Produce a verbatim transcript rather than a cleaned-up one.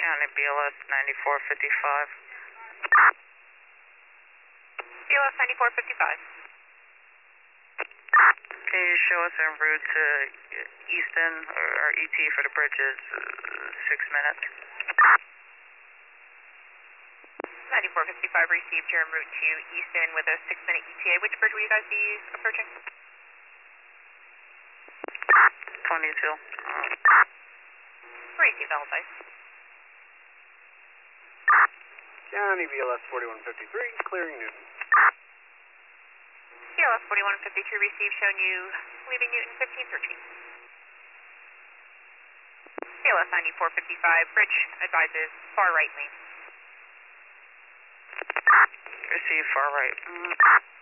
County B L S ninety-four fifty-five. B L S ninety-four fifty-five. Can you show us en route to Easton, or our E T for the bridge is uh, six minutes? ninety-four fifty-five received. You're en route to Easton with a six minute E T A. Which bridge will you guys be approaching? twenty-two. Receive, Alpha. County B L S forty-one fifty-three, clearing Newton. B L S forty-one fifty-three received, showing you leaving Newton fifteen thirteen. B L S ninety-four fifty-five, bridge advises far right lane. Receive far right.